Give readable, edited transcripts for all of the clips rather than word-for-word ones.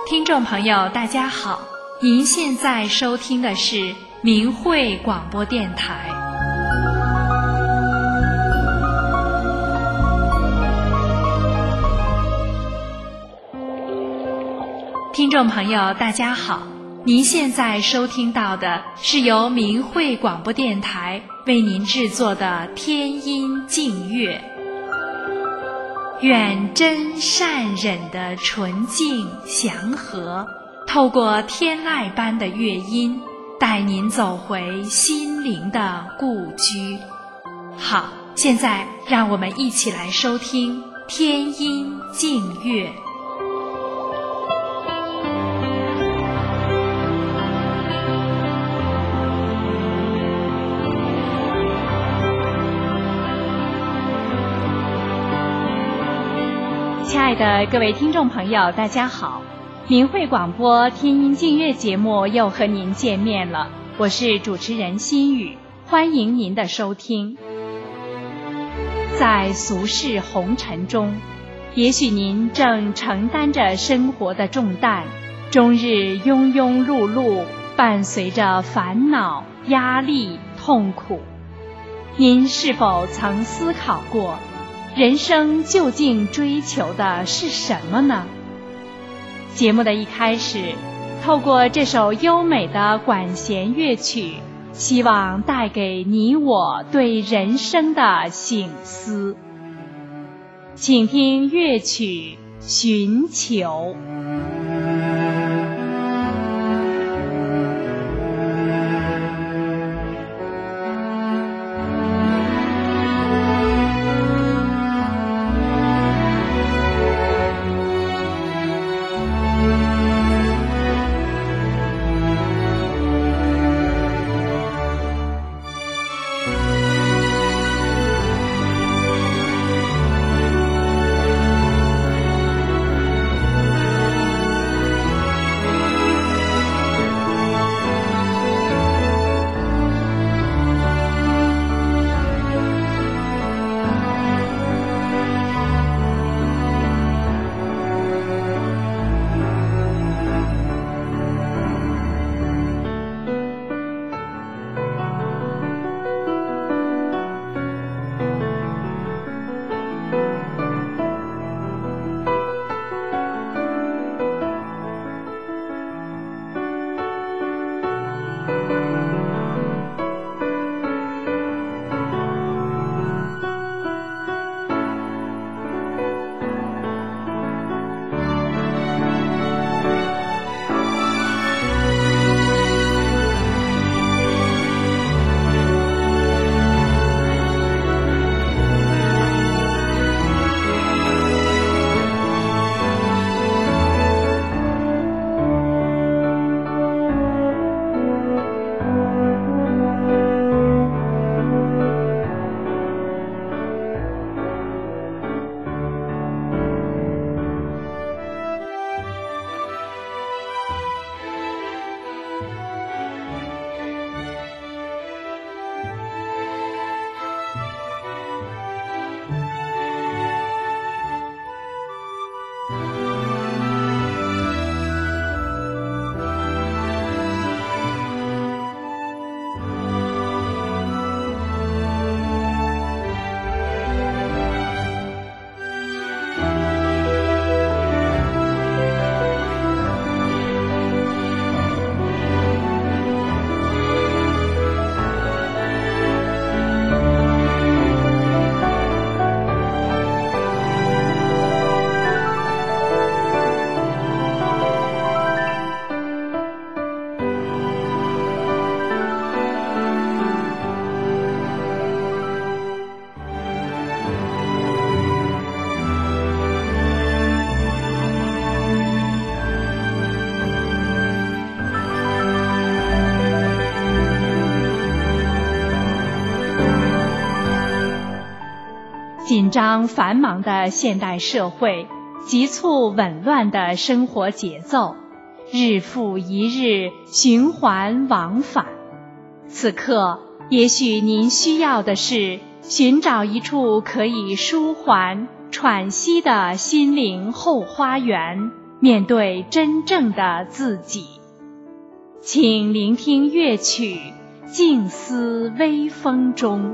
听众朋友大家好，您现在收听的是明慧广播电台。听众朋友大家好，您现在收听到的是由明慧广播电台为您制作的天音净乐。愿真善忍的纯净祥和，透过天籁般的乐音，带您走回心灵的故居。好，现在让我们一起来收听天音净乐。亲爱的各位听众朋友大家好，明慧广播天音净乐节目又和您见面了，我是主持人心雨，欢迎您的收听。在俗世红尘中，也许您正承担着生活的重担，终日庸庸碌碌，伴随着烦恼、压力、痛苦。您是否曾思考过，人生究竟追求的是什么呢？节目的一开始，透过这首优美的管弦乐曲，希望带给你我对人生的省思。请听乐曲《寻求》。紧张繁忙的现代社会，急促紊乱的生活节奏，日复一日循环往返。此刻，也许您需要的是寻找一处可以舒缓、喘息的心灵后花园， 面对真正的自己。请聆听乐曲，静思微风中。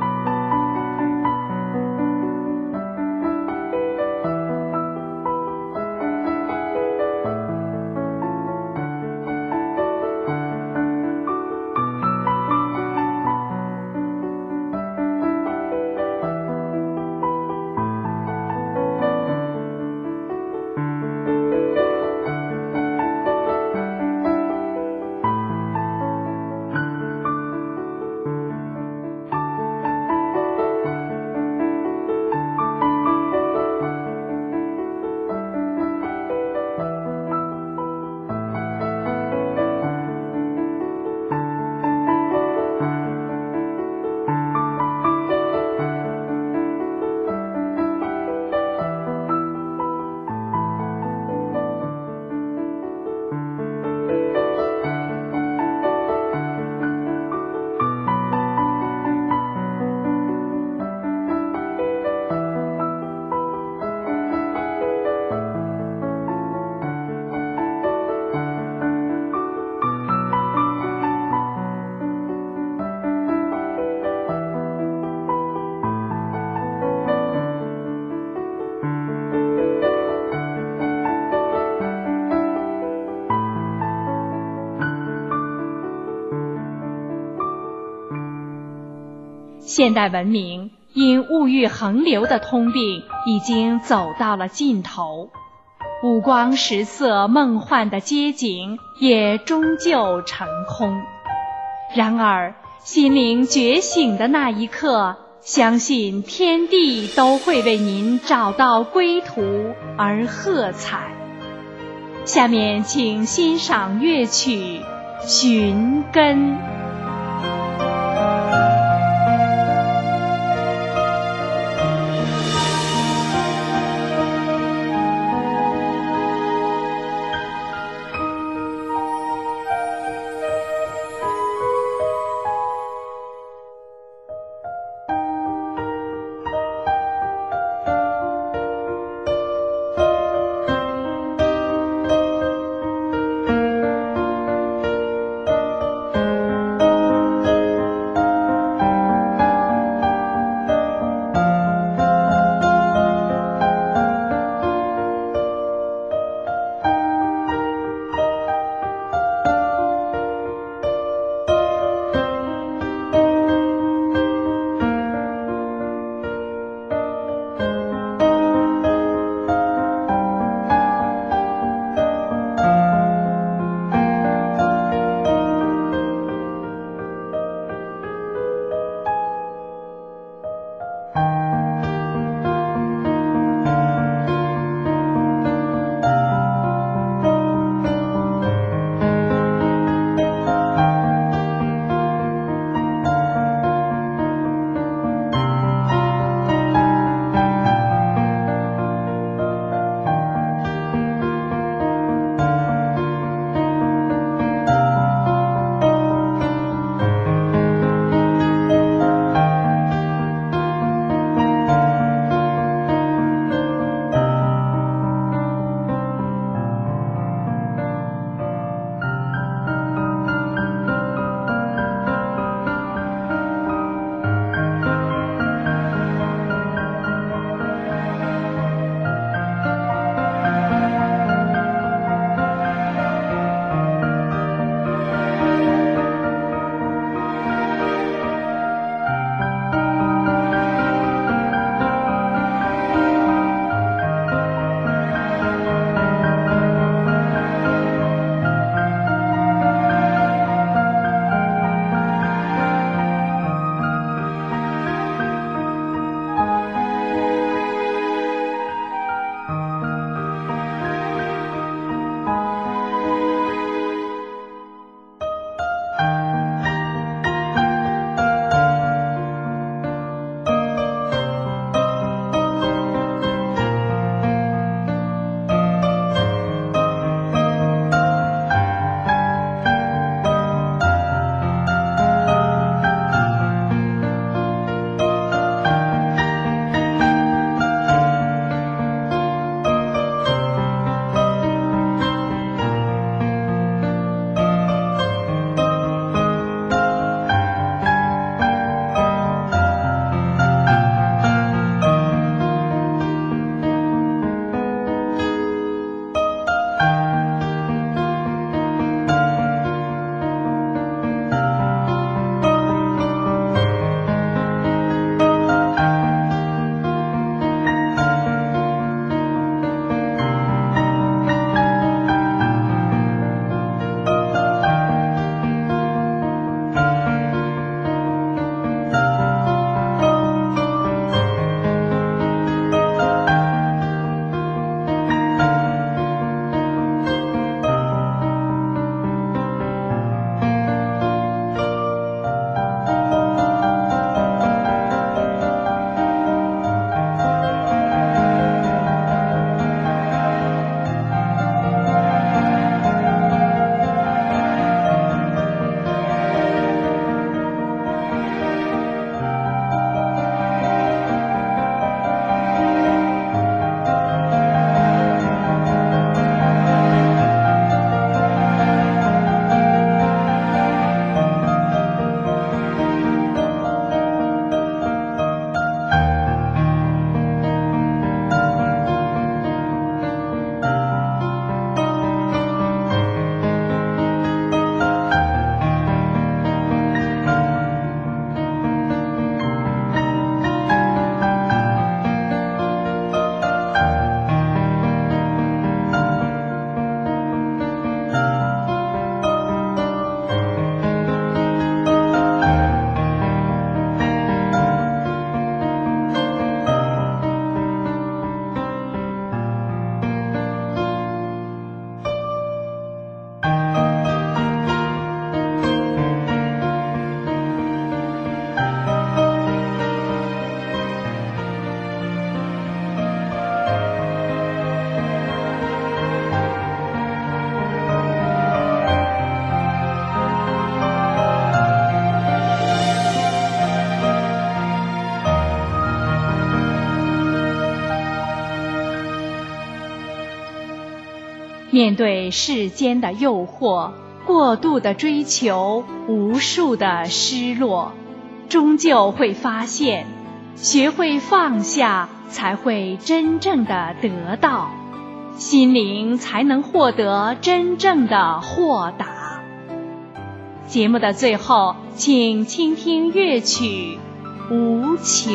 现代文明因物欲横流的通病已经走到了尽头，五光十色梦幻的街景也终究成空。然而心灵觉醒的那一刻，相信天地都会为您找到归途而喝彩。下面请欣赏乐曲《寻根》。 面对世间的诱惑，过度的追求，无数的失落，终究会发现，学会放下，才会真正的得到，心灵才能获得真正的豁达。节目的最后，请倾听乐曲《无求》。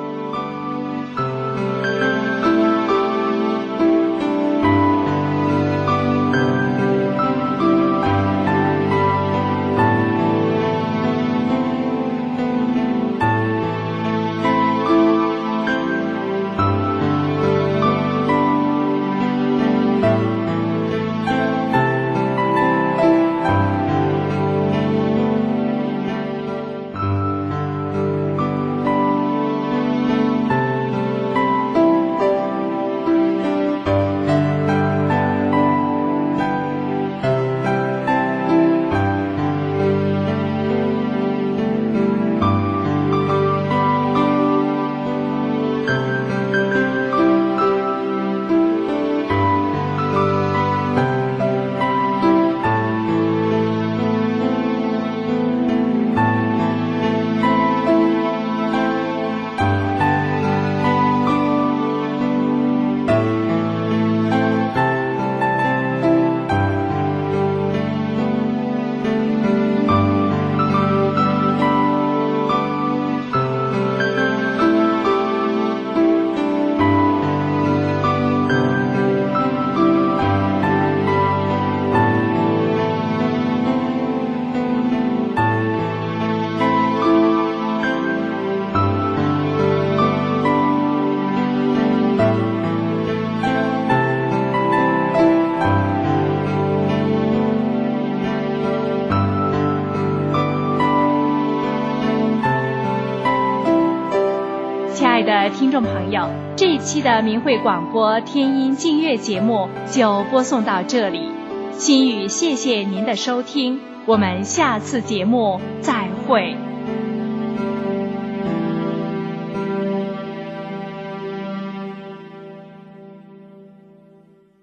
亲爱的听众朋友，这一期的明慧广播天音净乐节目就播送到这里，心语谢谢您的收听，我们下次节目再会。